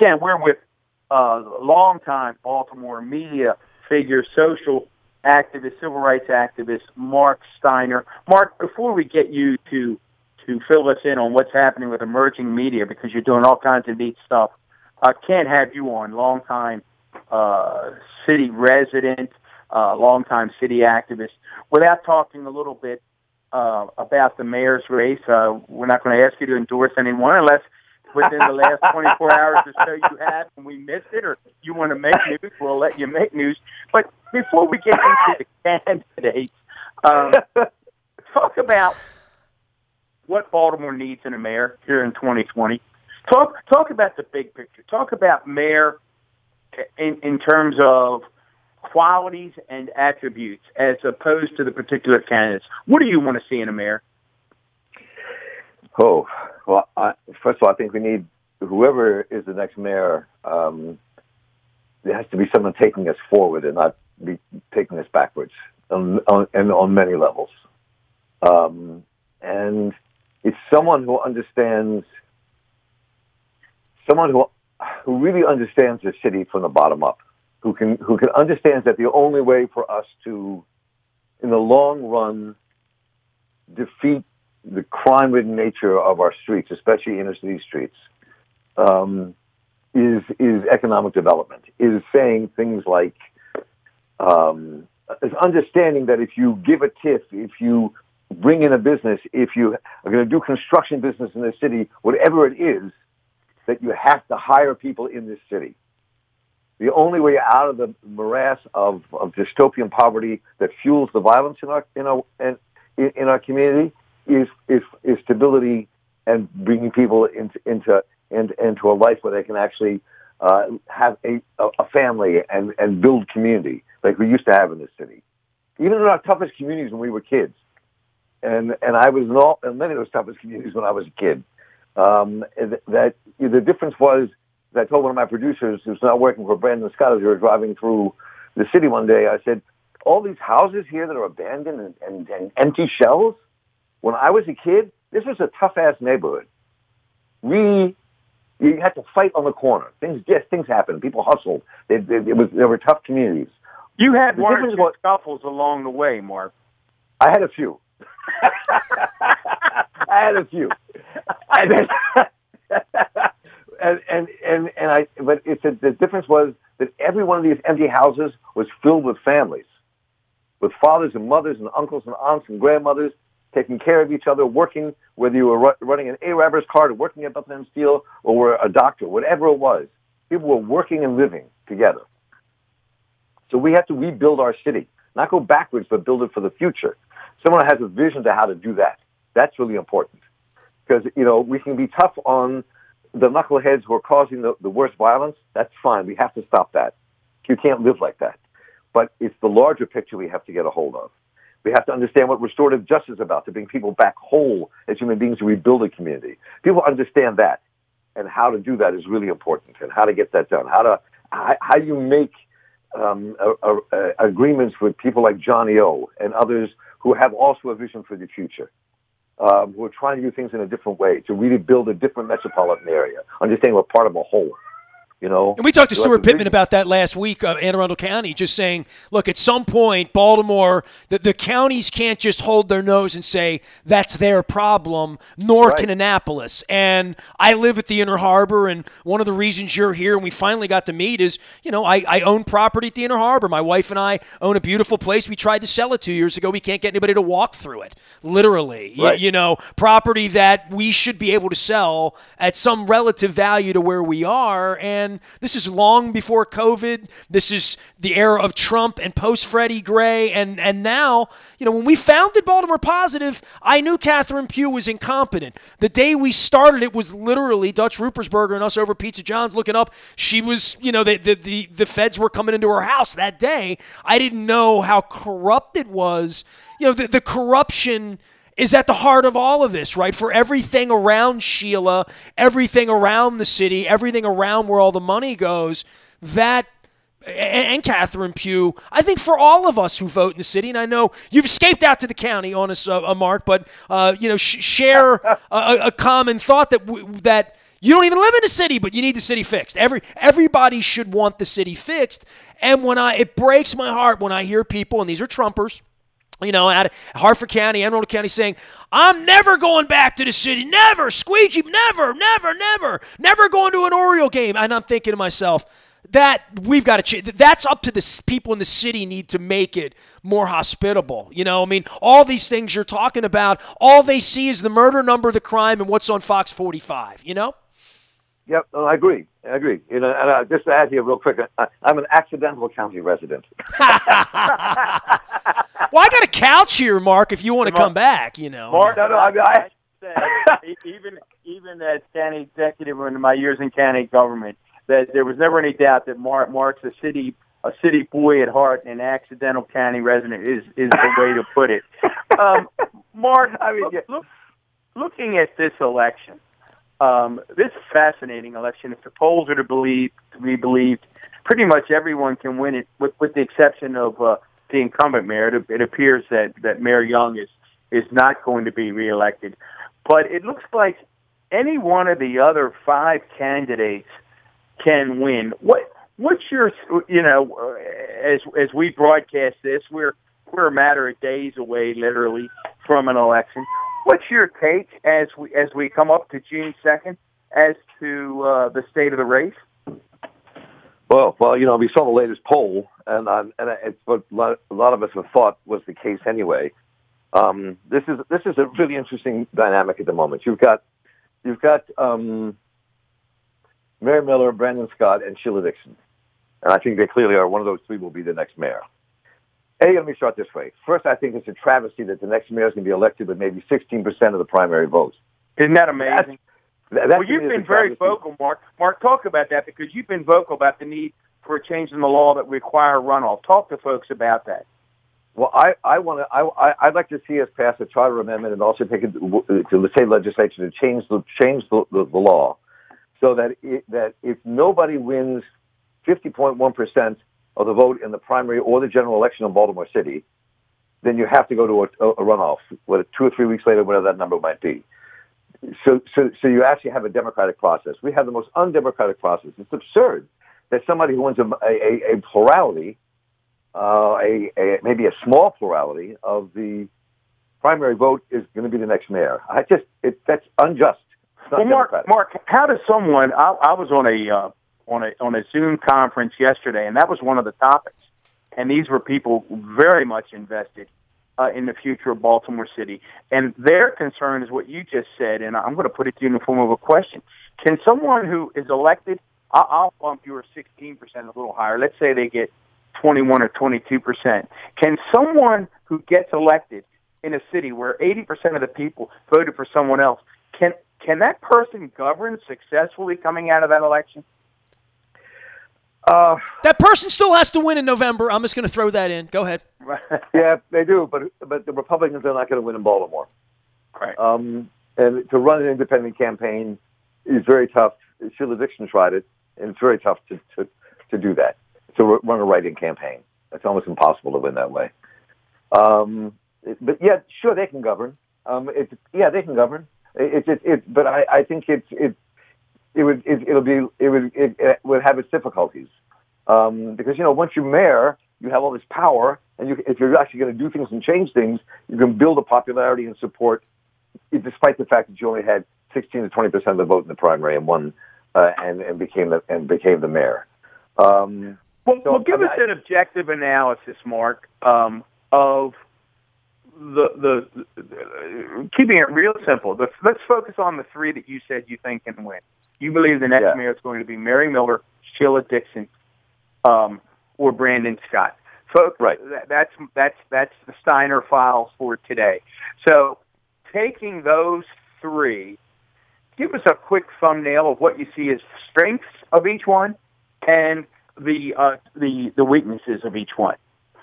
again, we're with longtime Baltimore media figure, social activist, civil rights activist, Mark Steiner. Mark, before we get you to fill us in on what's happening with emerging media, because you're doing all kinds of neat stuff, I can't have you on, longtime city resident, longtime city activist, without talking a little bit about the mayor's race. We're not going to ask you to endorse anyone unless within the last 24 hours or so you have and we missed it, or you want to make news, we'll let you make news. But before we get into the candidates, talk about what Baltimore needs in a mayor here in 2020. Talk about the big picture. Talk about mayor in terms of qualities and attributes as opposed to the particular candidates. What do you want to see in a mayor? Oh, well, first of all, I think we need, whoever is the next mayor, there has to be someone taking us forward and not be taking us backwards on many levels. And it's someone who understands, someone who really understands the city from the bottom up, who can understand that the only way for us to, in the long run, defeat the crime-ridden nature of our streets, especially inner city streets, is economic development, is saying things like, is understanding that if you give a TIF, if you bring in a business, if you are going to do construction business in the city, whatever it is, that you have to hire people in this city. The only way out of the morass of dystopian poverty that fuels the violence in our community is stability and bringing people into a life where they can actually have a family and build community like we used to have in this city. Even in our toughest communities when we were kids, and I was in many of those toughest communities when I was a kid. That the difference was, I told one of my producers who's now working for Brandon Scott as we were driving through the city one day, I said, all these houses here that are abandoned and empty shells, when I was a kid, this was a tough-ass neighborhood. You had to fight on the corner. Things happened. People hustled. They were tough communities. You had one or two scuffles along the way, Mark. I had a few. The difference was that every one of these empty houses was filled with families, with fathers and mothers and uncles and aunts and grandmothers taking care of each other, working, whether you were running an Arabers card or working at Buckland Steel or were a doctor, whatever it was. People were working and living together. So we have to rebuild our city, not go backwards, but build it for the future. Someone has a vision to how to do that. That's really important. Because, we can be tough on the knuckleheads who are causing the worst violence. That's fine. We have to stop that. You can't live like that. But it's the larger picture we have to get a hold of. We have to understand what restorative justice is about, to bring people back whole as human beings to rebuild a community. People understand that, and how to do that is really important, and how to get that done. How you make agreements with people like Johnny O and others who have also a vision for the future. Who are trying to do things in a different way, to really build a different metropolitan area, understanding we're part of a whole. And we talked to Stuart Pittman about that last week, Anne Arundel County, just saying, look, at some point, Baltimore, the counties can't just hold their nose and say that's their problem, nor can Annapolis. And I live at the Inner Harbor, and one of the reasons you're here and we finally got to meet is, I own property at the Inner Harbor. My wife and I own a beautiful place. We tried to sell it 2 years ago. We can't get anybody to walk through it, literally. Right. Property that we should be able to sell at some relative value to where we are, and this is long before COVID. This is the era of Trump and post-Freddie Gray. And now, when we founded Baltimore Positive, I knew Catherine Pugh was incompetent. The day we started, it was literally Dutch Rupersberger and us over Pizza John's looking up. She was, the feds were coming into her house that day. I didn't know how corrupt it was. The corruption is at the heart of all of this, right? For everything around Sheila, everything around the city, everything around where all the money goes, and Catherine Pugh, I think for all of us who vote in the city, and I know you've escaped out to the county on us, Mark, but, share a common thought that You don't even live in the city, but you need the city fixed. Everybody should want the city fixed. And it breaks my heart when I hear people, and these are Trumpers, at Harford County, Anne Arundel County, saying, I'm never going back to the city. Never. Squeegee, never going to an Oriole game. And I'm thinking to myself, that we've got to change. That's up to the people in the city need to make it more hospitable. All these things you're talking about, all they see is the murder number, the crime, and what's on Fox 45, Yep, no, I agree. And just to add here real quick, I'm an accidental county resident. Well, I got a couch here, Mark, if you want to come back, Mark, even as county executive in my years in county government, that there was never any doubt that Mark's a city boy at heart and accidental county resident is the way to put it. Mark, looking at this election, this is a fascinating election. If the polls are to be believed, pretty much everyone can win it, with the exception of the incumbent mayor. It appears that Mayor Young is not going to be reelected. But it looks like any one of the other 5 candidates can win. What's your, as we broadcast this, we're a matter of days away, literally, from an election. What's your take as we come up to June 2nd as to the state of the race? Well, we saw the latest poll, and it's what a lot of us have thought was the case anyway. This is a really interesting dynamic at the moment. You've got Mary Miller, Brandon Scott, and Sheila Dixon, and I think they clearly are. One of those 3 will be the next mayor. Let me start this way. First, I think it's a travesty that the next mayor is going to be elected with maybe 16% of the primary votes. Isn't that amazing? Well, you've been very vocal, Mark. Mark, talk about that, because you've been vocal about the need for a change in the law that require runoff. Talk to folks about that. Well, I'd like to see us pass a charter amendment and also take it to the state legislature to change the law so that if nobody wins 50.1% of the vote in the primary or the general election in Baltimore City, then you have to go to a runoff, whether 2 or 3 weeks later, whatever that number might be. So you actually have a democratic process. We have the most undemocratic process. It's absurd that somebody who wins a plurality, maybe a small plurality of the primary vote is going to be the next mayor. That's unjust. Well, Mark, how does someone? I was on a Zoom conference yesterday, and that was one of the topics. And these were people very much invested in the future of Baltimore City. And their concern is what you just said, and I'm going to put it to you in the form of a question. Can someone who is elected, I'll bump your 16% a little higher. Let's say they get 21 or 22%. Can someone who gets elected in a city where 80% of the people voted for someone else, can that person govern successfully coming out of that election? That person still has to win in November. I'm just going to throw that in. Go ahead. Yeah, they do, but the Republicans are not going to win in Baltimore. Right. And to run an independent campaign is very tough. Sheila Dixon tried it, and it's very tough to do that, to run a write-in campaign. It's almost impossible to win that way. But yeah, sure, they can govern. They can govern. But I think it would have its difficulties because once you're mayor, you have all this power, and if you're actually going to do things and change things, you can build a popularity and support, despite the fact that you only had 16 to 20% of the vote in the primary and won and became the mayor. Well, give us an objective analysis, Mark, of the keeping it real simple. Let's focus on the 3 that you said you think can win. You believe the next mayor is going to be Mary Miller, Sheila Dixon, or Brandon Scott. Folks, right. That's the Steiner files for today. So, taking those 3, give us a quick thumbnail of what you see as strengths of each one and the weaknesses of each one.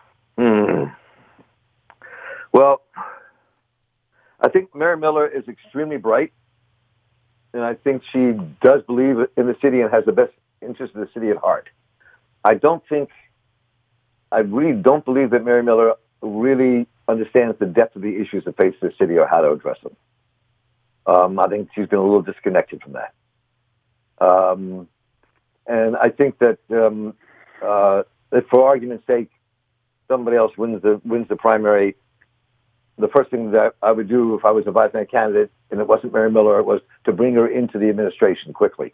Well, I think Mary Miller is extremely bright, and I think she does believe in the city and has the best interest of the city at heart. I really don't believe that Mary Miller really understands the depth of the issues that face the city or how to address them. I think she's been a little disconnected from that. And I think that if for argument's sake, somebody else wins the primary, the first thing that I would do if I was a vice mayor candidate and it wasn't Mary Miller, was to bring her into the administration quickly.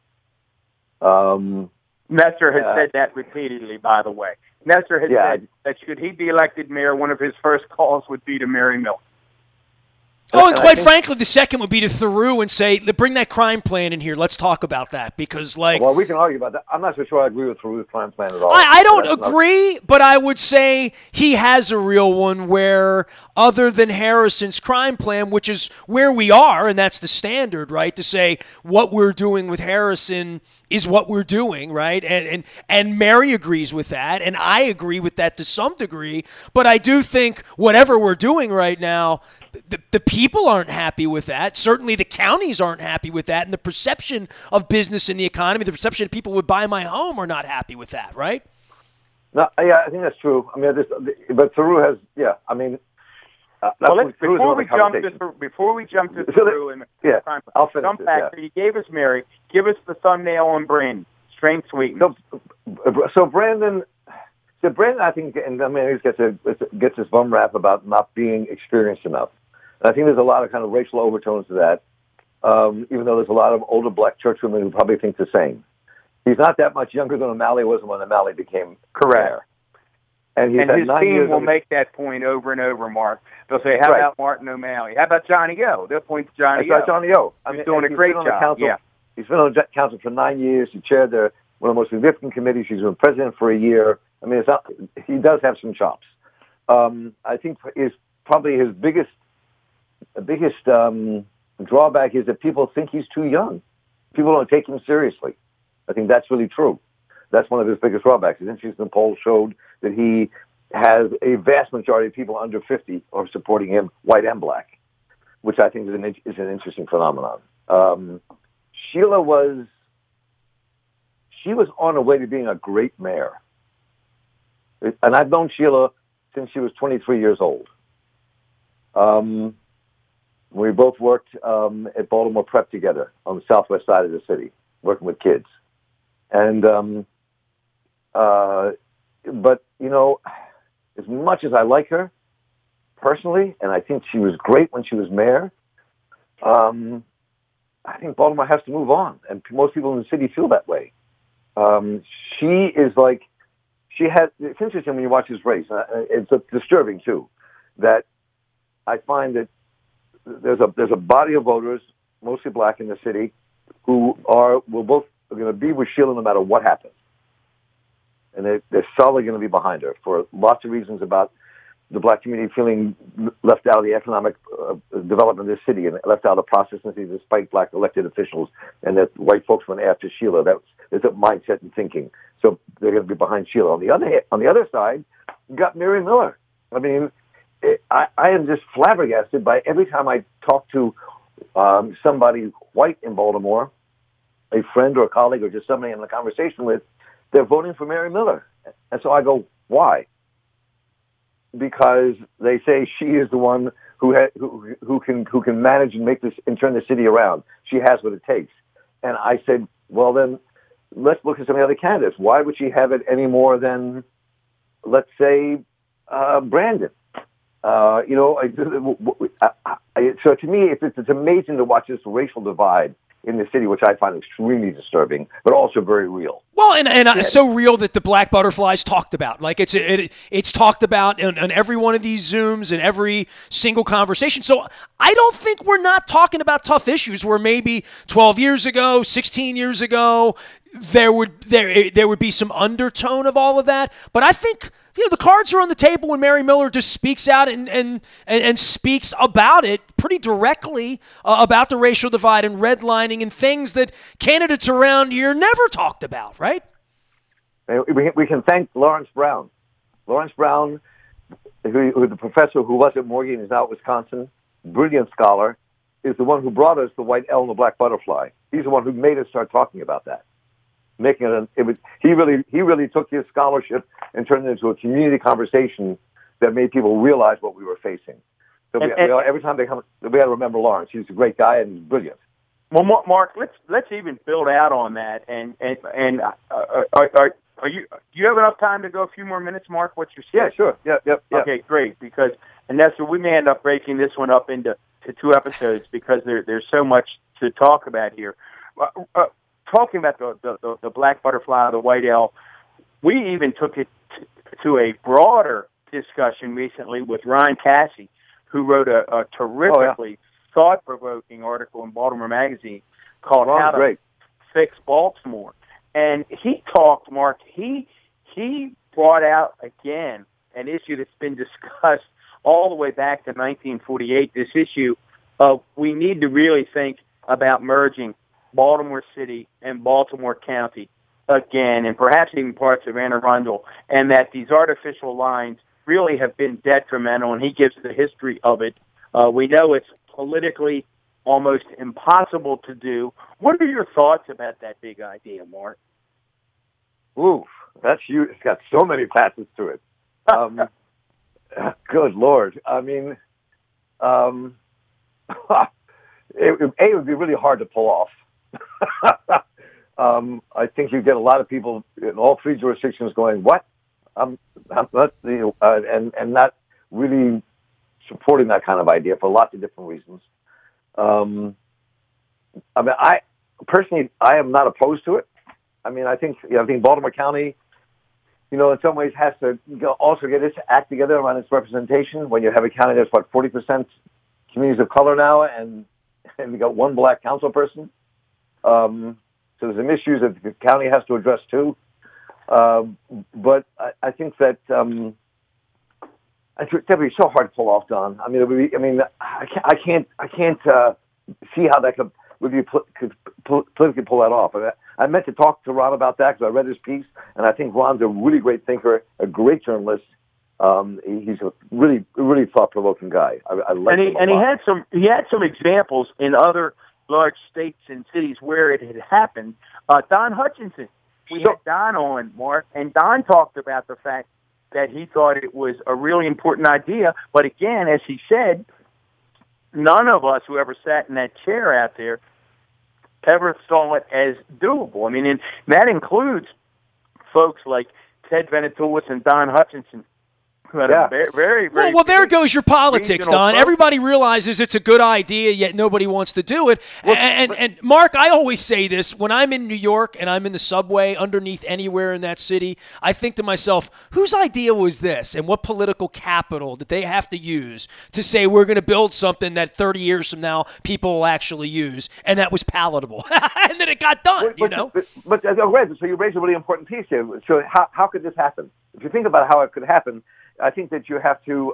Messer has said that repeatedly, by the way. Messer has said that should he be elected mayor, one of his first calls would be to Mary Miller. Oh, and quite frankly, the second would be to Theroux and say, bring that crime plan in here. Let's talk about that. Because, well, we can argue about that. I'm not so sure I agree with Theroux's crime plan at all. I don't agree, but I would say he has a real one where, other than Harrison's crime plan, which is where we are, and that's the standard, right, to say what we're doing with Harrison is what we're doing, right? And Mary agrees with that, and I agree with that to some degree. But I do think whatever we're doing right now, the people aren't happy with that. Certainly the counties aren't happy with that. And the perception of business in the economy, the perception that people would buy my home are not happy with that, right? No, yeah, I think that's true. I mean, but Theroux has, I mean, before we jump to Theroux and crime, I'll finish jump back. So you gave us Mary. Give us the thumbnail on Brandon. Strength, sweetness. So Brandon, I think, and I mean, he gets his bum rap about not being experienced enough. And I think there's a lot of kind of racial overtones to that, even though there's a lot of older black churchwomen who probably think the same. He's not that much younger than O'Malley was when O'Malley became mayor. And his team will make that point over and over, Mark. They'll say, how about Martin O'Malley? How about Johnny O? They'll point to Johnny O. Johnny O. He's doing a great job. He's been on the council for 9 years. He chaired one of the most significant committees. He's been president for a year. I mean, he does have some chops. I think probably his biggest drawback is that people think he's too young. People don't take him seriously. I think that's really true. That's one of his biggest drawbacks. His interesting poll showed that he has a vast majority of people under 50 are supporting him, white and black, which I think is an interesting phenomenon. Sheila was on her way to being a great mayor. And I've known Sheila since she was 23 years old. We both worked at Baltimore Prep together on the southwest side of the city, working with kids. And, but, you know, as much as I like her personally, and I think she was great when she was mayor, I think Baltimore has to move on. And most people in the city feel that way. She is like, it's interesting when you watch this race. It's disturbing too, that I find that there's a body of voters, mostly black in the city, who are going to be with Sheila no matter what happens. And they're solidly going to be behind her for lots of reasons about the black community feeling left out of the economic development of this city and left out of the process despite black elected officials, and that white folks went after Sheila. There's a mindset and thinking. So they're going to be behind Sheila. On the other side, you got Mary Miller. I mean, I am just flabbergasted by every time I talk to somebody white in Baltimore, a friend or a colleague or just somebody I'm in a conversation with, they're voting for Mary Miller. And so I go, why? Because they say she is the one who can manage and make this and turn the city around. She has what it takes. And I said, well, then let's look at some of the other candidates. Why would she have it any more than, let's say, Brandon? So to me, it's amazing to watch this racial divide in the city, which I find extremely disturbing, but also very real. Well, and so real that the Black Butterflies talked about. Like it's talked about on every one of these Zooms and every single conversation. So I don't think we're not talking about tough issues where maybe 12 years ago, 16 years ago, there would be some undertone of all of that. But I think, the cards are on the table when Mary Miller just speaks out and speaks about it pretty directly about the racial divide and redlining and things that candidates around here never talked about, right? We can thank Lawrence Brown. Lawrence Brown, who the professor who was at Morgan and is now at Wisconsin, brilliant scholar, is the one who brought us the white L and the black butterfly. He's the one who made us start talking about that. He really took his scholarship and turned it into a community conversation that made people realize what we were facing. So every time they come, we got to remember Lawrence. He's a great guy and he's brilliant. Well, Mark, let's even build out on that. Are you? Do you have enough time to go a few more minutes, Mark? What's your schedule? Yeah, sure. Yep. Okay, great. Because Nessa, we may end up breaking this one up into two episodes because there's so much to talk about here. Talking about the black butterfly, the white owl, we even took it to a broader discussion recently with Ryan Cassie, who wrote a terrifically thought-provoking article in Baltimore Magazine called "How to Fix Baltimore." And he talked, Mark. He brought out again an issue that's been discussed all the way back to 1948. This issue of we need to really think about merging Baltimore City and Baltimore County again, and perhaps even parts of Anne Arundel, and that these artificial lines really have been detrimental. And he gives the history of it. We know it's politically almost impossible to do. What are your thoughts about that big idea, Mark? Ooh, that's huge. It's got so many facets to it. Good Lord. I mean, it would be really hard to pull off. I think you get a lot of people in all three jurisdictions going, "What?" I'm not, and not really supporting that kind of idea for lots of different reasons. I mean, I personally am not opposed to it. I mean, I think Baltimore County, in some ways has to also get its act together around its representation. When you have a county that's 40% communities of color now, and we got one black council person. So there's some issues that the county has to address too. But I think that it's definitely so hard to pull off, Don. I mean, I can't see how that could politically pull that off. I meant to talk to Ron about that because I read his piece, and I think Ron's a really great thinker, a great journalist. He's a really, really thought-provoking guy. I like him a lot. He had some examples in other large states and cities where it had happened. Don Hutchinson, we had Don on, Mark, and Don talked about the fact that he thought it was a really important idea. But again, as he said, none of us who ever sat in that chair out there ever saw it as doable. I mean, and that includes folks like Ted Venetoulis and Don Hutchinson, who had a very well, there goes your politics, Don. Focus. Everybody realizes it's a good idea, yet nobody wants to do it. And Mark, I always say this, when I'm in New York and I'm in the subway underneath anywhere in that city, I think to myself, whose idea was this? And what political capital did they have to use to say we're going to build something that 30 years from now people will actually use? And that was palatable. And then it got done, But so you raised a really important piece here. So how could this happen? If you think about how it could happen, I think that you have to,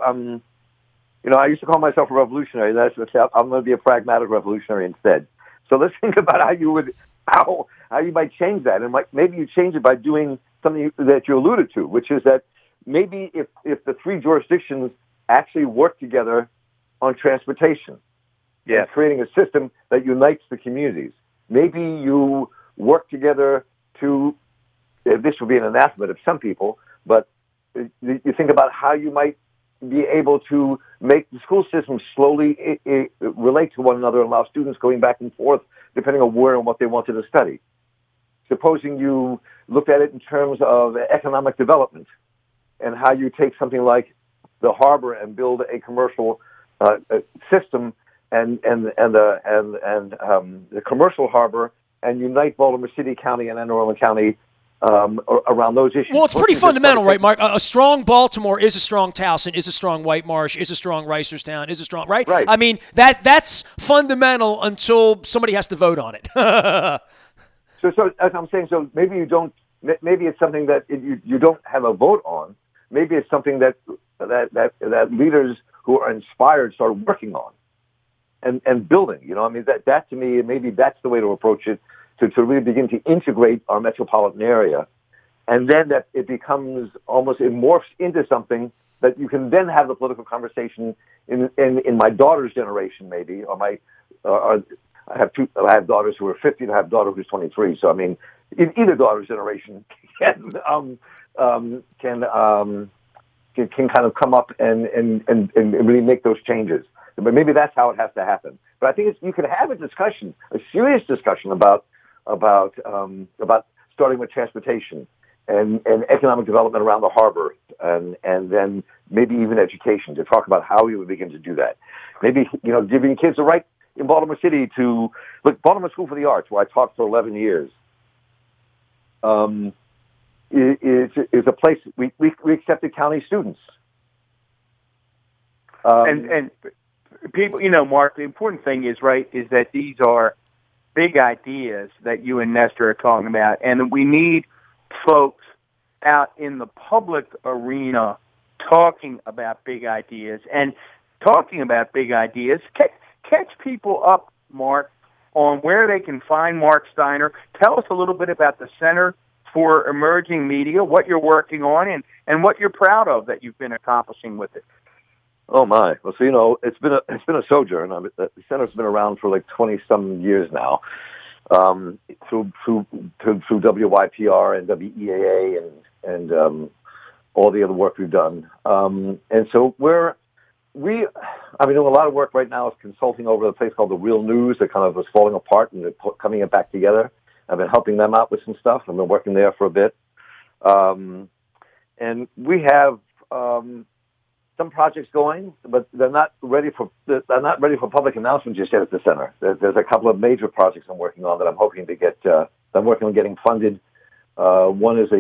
I used to call myself a revolutionary. I'm going to be a pragmatic revolutionary instead. So let's think about how you might change that. And maybe you change it by doing something that you alluded to, which is that maybe if the three jurisdictions actually work together on transportation, and creating a system that unites the communities, maybe you work together to, this will be an anathema to some people, but you think about how you might be able to make the school system slowly relate to one another and allow students going back and forth depending on where and what they wanted to study. Supposing you looked at it in terms of economic development and how you take something like the harbor and build a commercial system and the commercial harbor and unite Baltimore City County and Anne Arundel County around those issues. Well, it's pretty fundamental, right, Mark? A strong Baltimore is a strong Towson, is a strong White Marsh, is a strong Reisterstown, is a strong, right? Right. I mean, that's fundamental until somebody has to vote on it. So as I'm saying, so maybe you don't. Maybe it's something that you don't have a vote on. Maybe it's something that leaders who are inspired start working on and building. I mean, that to me, maybe that's the way to approach it. To really begin to integrate our metropolitan area. And then that it becomes it morphs into something that you can then have the political conversation in my daughter's generation, maybe, or I have daughters who are 50 and I have a daughter who's 23. So, I mean, in either daughter's generation can kind of come up and really make those changes. But maybe that's how it has to happen. But I think you could have a discussion, a serious discussion about starting with transportation and economic development around the harbor, and then maybe even education, to talk about how we would begin to do that. Maybe, giving kids the right in Baltimore City to look. Baltimore School for the Arts, where I taught for 11 years, is a place we accepted county students. And people, Mark, the important thing is that these are big ideas that you and Nestor are talking about, and we need folks out in the public arena talking about big ideas. And talking about big ideas, catch people up, Mark, on where they can find Mark Steiner. Tell us a little bit about the Center for Emerging Media, what you're working on, and what you're proud of that you've been accomplishing with it. Oh my! Well, so it's been a sojourn. The center's been around for like 20-some years now, through WYPR and WEAA and all the other work we've done. And so I've been doing a lot of work right now. Is consulting over a place called The Real News that kind of was falling apart and coming it back together. I've been helping them out with some stuff. I've been working there for a bit, and we have some projects going, but they're not ready for public announcement just yet at the center. There's a couple of major projects I'm working on that I'm hoping to get. I'm working on getting funded. One is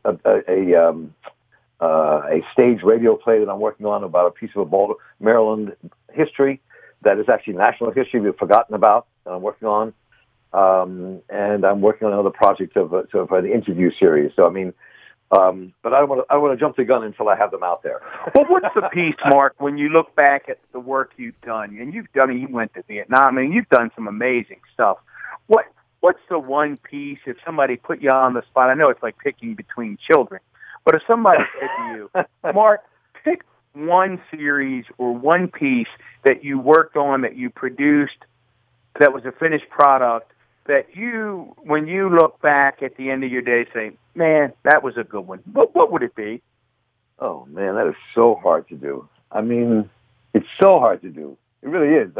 a stage radio play that I'm working on about a piece of Maryland history that is actually national history we've forgotten about. That I'm working on, and I'm working on another project of an interview series. So but I don't want to jump the gun until I have them out there. Well, what's the piece, Mark, when you look back at the work you've done, and you went to Vietnam, and you've done some amazing stuff. What's the one piece, if somebody put you on the spot? I know it's like picking between children, but if somebody said to you, Mark, pick one series or one piece that you worked on, that you produced, that was a finished product, that when you look back at the end of your day, say, man, that was a good one. What would it be? Oh, man, that is so hard to do. It's so hard to do. It really is.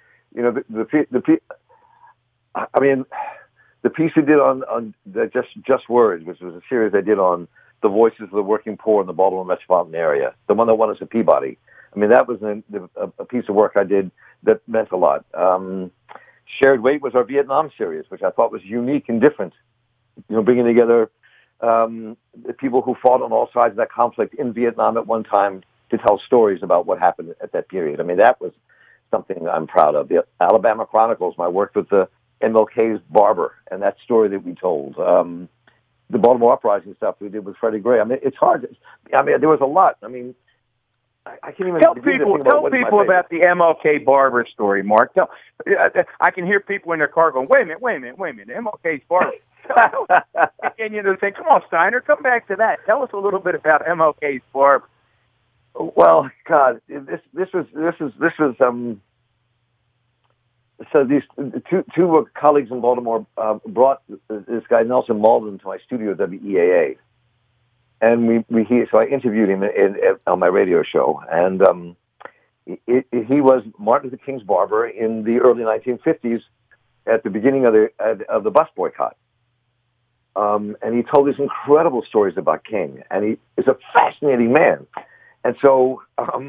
The piece we did on the Just Words, which was a series I did on the voices of the working poor in the Baltimore metropolitan area, the one that won us a Peabody. That was a piece of work I did that meant a lot. Shared Weight was our Vietnam series, which I thought was unique and different. Bringing together the people who fought on all sides of that conflict in Vietnam at one time to tell stories about what happened at that period. That was something I'm proud of. The Alabama Chronicles, I worked with the MLK's barber, and that story that we told. The Baltimore Uprising stuff we did with Freddie Gray. It's hard. There was a lot. I can't even tell people about the MLK barber story, Mark. I can hear people in their car going, wait a minute, MLK's barber. And they say, come on, Steiner, come back to that. Tell us a little bit about MLK's barber. Well, God, this was so these two colleagues in Baltimore brought this guy Nelson Malden to my studio at WEAA. And so I interviewed him on my radio show, and he was Martin Luther King's barber in the early 1950s, at the beginning of the bus boycott. And he told these incredible stories about King, and he is a fascinating man. And so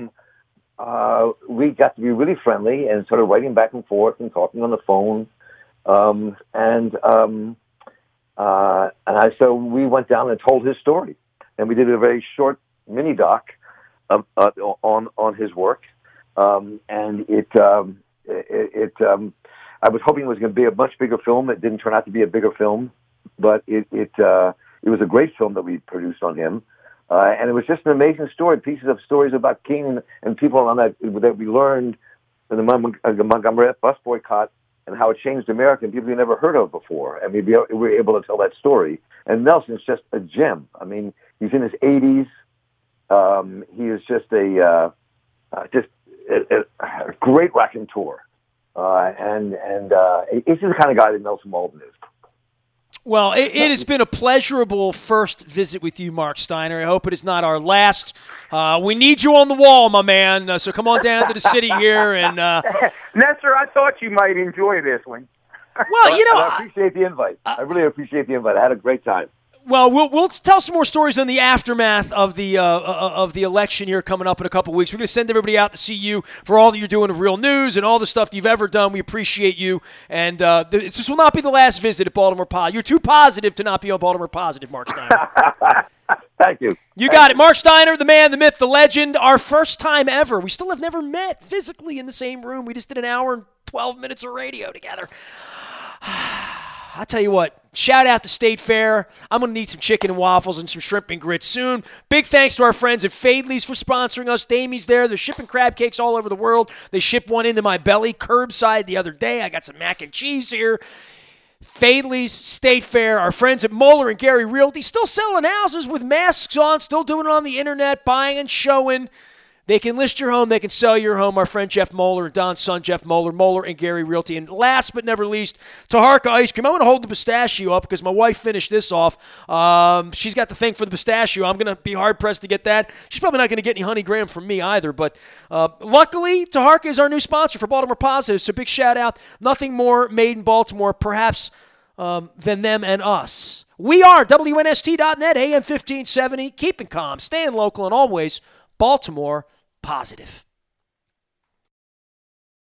we got to be really friendly and sort of writing back and forth and talking on the phone, so we went down and told his story. And we did a very short mini doc on his work, and I was hoping it was going to be a much bigger film. It didn't turn out to be a bigger film, but it was a great film that we produced on him, and it was just an amazing story. Pieces of stories about King and people on that we learned in the Montgomery bus boycott, and how it changed America, and people you never heard of before. And we were able to tell that story. And Nelson's just a gem. He's in his 80s. He is just a great raconteur. And he's the kind of guy that Nelson Malden is. Well, it has been a pleasurable first visit with you, Mark Steiner. I hope it is not our last. We need you on the wall, my man. So come on down to the city here and Nestor, I thought you might enjoy this one. Well, I appreciate the invite. I really appreciate the invite. I had a great time. Well, we'll tell some more stories on the aftermath of the election here coming up in a couple weeks. We're going to send everybody out to see you for all that you're doing of Real News and all the stuff you've ever done. We appreciate you, and this will not be the last visit at Baltimore Positive. You're too positive to not be on Baltimore Positive, Mark Steiner. Thank you. You got it. Mark Steiner, the man, the myth, the legend. Our first time ever. We still have never met physically in the same room. We just did an hour and 12 minutes of radio together. I'll tell you what, shout out to State Fair. I'm going to need some chicken and waffles and some shrimp and grits soon. Big thanks to our friends at Fadley's for sponsoring us. Damie's there. They're shipping crab cakes all over the world. They shipped one into my belly curbside the other day. I got some mac and cheese here. Fadley's, State Fair, our friends at Moeller and Gary Realty, still selling houses with masks on, still doing it on the internet, buying and showing. They can list your home. They can sell your home. Our friend Jeff Moeller and Don's son Jeff Moeller, Moeller and Gary Realty. And last but never least, Taharka Ice Cream. I'm going to hold the pistachio up because my wife finished this off. She's got the thing for the pistachio. I'm going to be hard-pressed to get that. She's probably not going to get any honey graham from me either. But luckily, Taharka is our new sponsor for Baltimore Positive. So big shout-out. Nothing more made in Baltimore, perhaps, than them and us. We are WNST.net, AM 1570, keeping calm, staying local, and always Baltimore Positive.